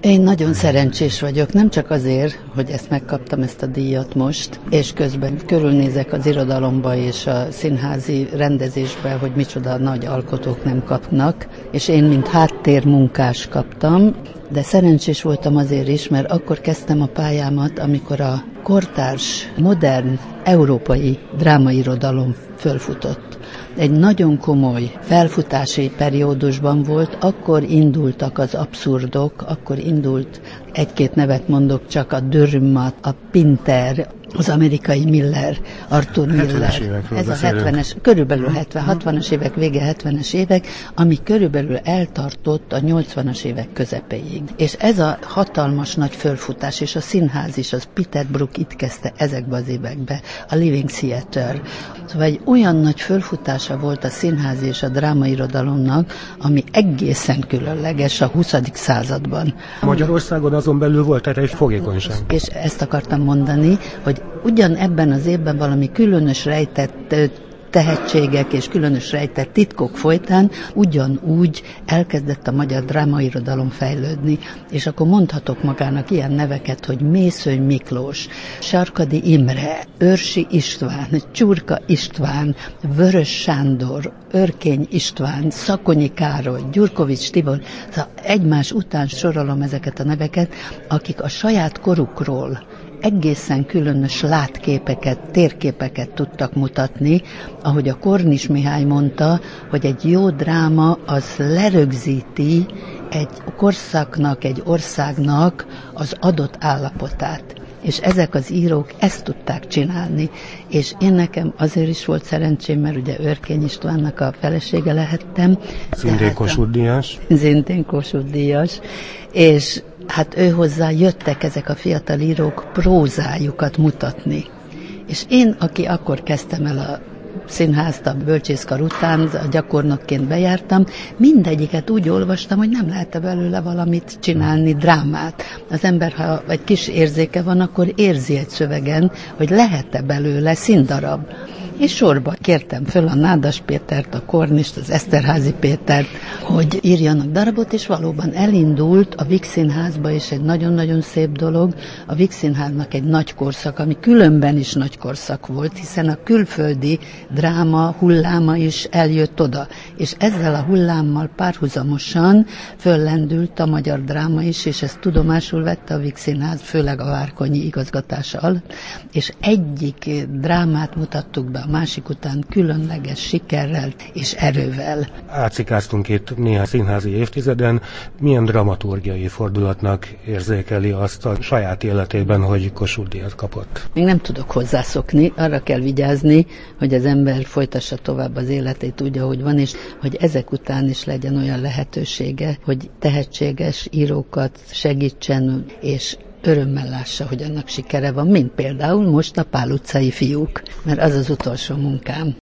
Én nagyon szerencsés vagyok, nem csak azért, hogy ezt megkaptam, ezt a díjat most, és közben körülnézek az irodalomba és a színházi rendezésbe, hogy micsoda nagy alkotók nem kapnak, és én, mint háttérmunkás kaptam, de szerencsés voltam azért is, mert akkor kezdtem a pályámat, amikor a kortárs, modern, európai drámairodalom fölfutott. Egy nagyon komoly felfutási periódusban volt, akkor indultak az abszurdok, akkor indult, egy-két nevet mondok csak, a Dürrenmatt, a Pinter, az amerikai Miller, Arthur Miller. Ez a 70-es, körülbelül 60-as évek vége, 70-es évek, ami körülbelül eltartott a 80-as évek közepéig. És ez a hatalmas nagy fölfutás, és a színház is, az Peter Brook itt kezdte ezekbe az évekbe, a Living Theatre. Szóval egy olyan nagy fölfutása volt a színház és a drámairodalomnak, ami egészen különleges a 20. században. Magyarországon azon belül volt erre egy fogékonyság. És ezt akartam mondani, hogy ugyanebben az évben valami különös rejtett tehetségek és különös rejtett titkok folytán ugyanúgy elkezdett a magyar drámairodalom fejlődni, és akkor mondhatok magának ilyen neveket, hogy Mészöly Miklós, Sarkady Imre, Őrsi István, Csurka István, Vörös Sándor, Örkény István, Szakonyi Károly, Gyurkovics Tibor, szóval egymás után sorolom ezeket a neveket, akik a saját korukról egészen különös látképeket, térképeket tudtak mutatni, ahogy a Kornis Mihály mondta, hogy egy jó dráma az lerögzíti egy korszaknak, egy országnak az adott állapotát. És ezek az írók ezt tudták csinálni. És én nekem azért is volt szerencsém, mert ugye Örkény Istvánnak a felesége lehettem. Szintén Kossuth díjas. Szintén Kossuth díjas. És hát ő hozzá jöttek ezek a fiatal írók prózájukat mutatni. És én, aki akkor kezdtem el a színházt, a bölcsészkar után, a gyakornokként bejártam, mindegyiket úgy olvastam, hogy nem lehet belőle valamit csinálni, drámát. Az ember, ha egy kis érzéke van, akkor érzi egy szövegen, hogy lehet-e belőle színdarab. És sorba kértem föl a Nádas Pétert, a Kornist, az Eszterházy Pétert, hogy írjanak darabot, és valóban elindult a Víg Színházba, és egy nagyon-nagyon szép dolog, a Víg Színháznak egy nagy korszak, ami különben is nagy korszak volt, hiszen a külföldi dráma hulláma is eljött oda, és ezzel a hullámmal párhuzamosan föllendült a magyar dráma is, és ezt tudomásul vette a Víg Színház, főleg a Várkonyi igazgatása alatt, és egyik drámát mutattuk be a másik után különleges sikerrel és erővel. Átszikáztunk itt néhány színházi évtizeden. Milyen dramaturgiai fordulatnak érzékeli azt a saját életében, hogy Kossuth-díjat kapott? Még nem tudok hozzászokni, arra kell vigyázni, hogy az ember folytassa tovább az életét úgy, ahogy van, és hogy ezek után is legyen olyan lehetősége, hogy tehetséges írókat segítsen, és örömmel lássa, hogy annak sikere van, mint például most a Pál utcai fiúk, mert az az utolsó munkám.